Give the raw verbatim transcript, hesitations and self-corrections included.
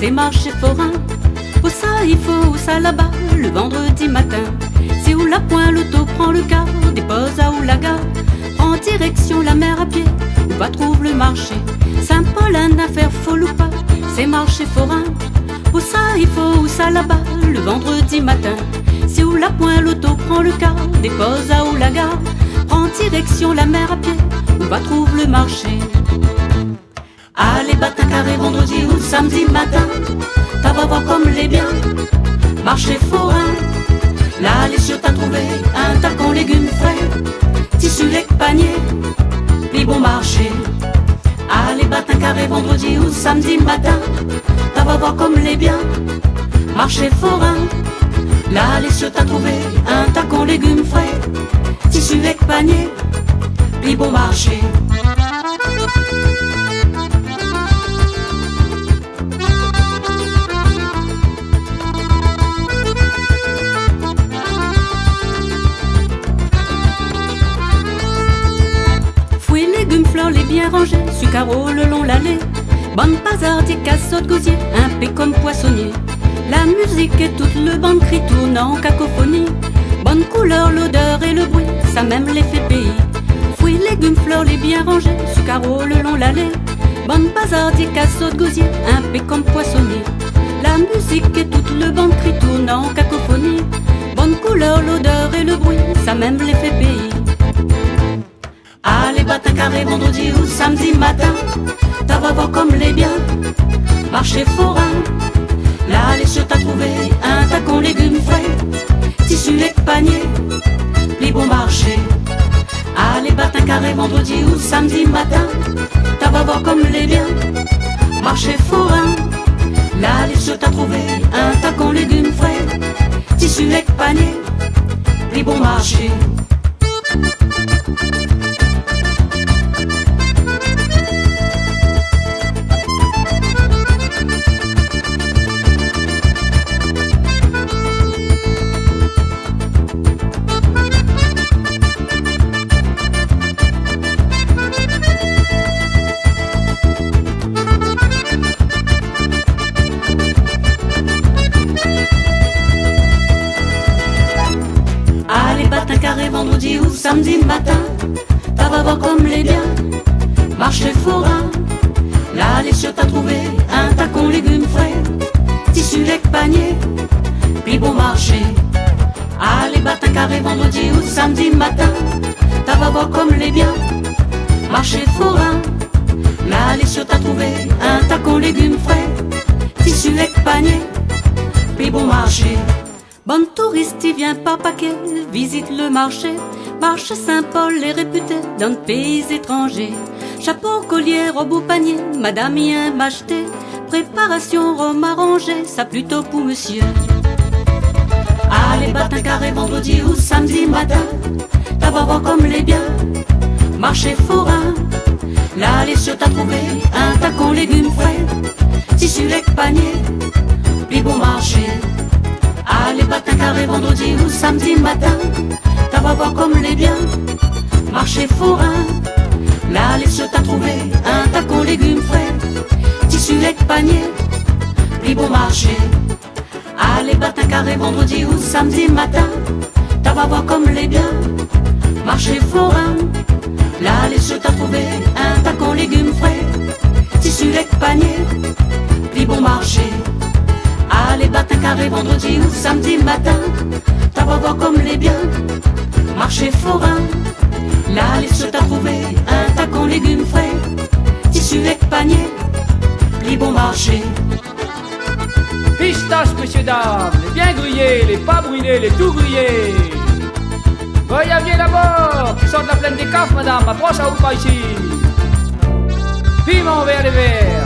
c'est marché forain. Pour ça il faut ça là-bas le vendredi matin. C'est où la pointe l'auto prend le car, dépose à Oulaga, en direction la mer à pied, où va trouve le marché. Saint-Paul, un affaire folle ou pas, c'est marché forain. Pour ça il faut ça là-bas le vendredi matin. C'est où la pointe l'auto prend le car, dépose à Oulaga, en direction la mer à pied, où va trouve le marché. Allez battre un carré vendredi ou samedi matin, t'as va voir comme les biens, marché forain. Là les cieux t'as trouvé un tacon légumes frais, tissu avec panier, puis bon marché. Allez battre un carré vendredi ou samedi matin, t'as va voir comme les biens, marché forain. Là les cieux t'as trouvé un tacon légumes frais, tissu avec panier, puis bon marché. Fruits, légumes, fleurs, les bien rangés, sucaro le long l'allée, bande pasardier, cassotte, gosier, un pé comme poissonnier. La musique et toute le bande crie tourne en cacophonie. Bonne couleur, l'odeur et le bruit, ça même l'effet pays. Fruits, légumes, fleurs, les bien rangés, sucaro le long l'allée, bande pasardier, cassotte, gosier, un pé comme poissonnier. La musique et toute le bande crie tourne en cacophonie. Bonne couleur, l'odeur et le bruit, ça même l'effet pays. Allez battre un carré vendredi ou samedi matin, t'as va voir comme les biens, marché forain. Là les cieux t'as trouvé un tacon légumes frais, tissu avec panier, pli bon marché. Allez battre un carré vendredi ou samedi matin, t'as va voir comme les biens, marché forain. Là les cieux t'as trouvé un tacon légumes frais, tissu avec panier, pli bon marché. Un carré vendredi ou samedi matin, t'as va voir comme les biens, marché forain. Là les cieux t'as trouvé un tacon légumes frais, tissu avec panier, puis bon marché. Allez battre un carré vendredi ou samedi matin, t'as va voir comme les biens, marché forain. Là les cieux t'as trouvé un tacon légumes frais, tissu avec panier, puis bon marché. Bonne touriste, il vient par paquet, visite le marché. Marché Saint-Paul est réputé dans le pays étranger. Chapeau, collier, robe ou panier, madame y aime acheter. Préparation, rhum arrangé, ça plutôt pour monsieur. Allez battre un carré vendredi ou samedi matin, t'as va voir comme les biens, marché forain. Là les cieux t'as trouvé un tacon légumes frais, tissu avec panier, pli bon marché. Allez battre un carré vendredi ou samedi matin, t'as va voir comme les biens, marché forain. Là les cieux t'as trouvé un tacon légumes frais, tissu avec panier, pli bon marché. Allez battre un carré vendredi ou samedi matin, t'as va voir comme les biens, marché forain. Là les cieux t'as trouvé un tacon légumes frais, tissu avec panier, pli bon marché. Allez battre un carré vendredi ou samedi matin, t'as va voir comme les biens, marché forain. Là les cieux t'as trouvé un tacon légumes frais, tissu avec panier, pli bon marché. Pistaches, messieurs, dames, les bien grillés, les pas brûlés, les tout grillés. Voyez bien d'abord, qui sort de la plaine des Cafres, madame, approche à vous par ici. Piment vert les verts,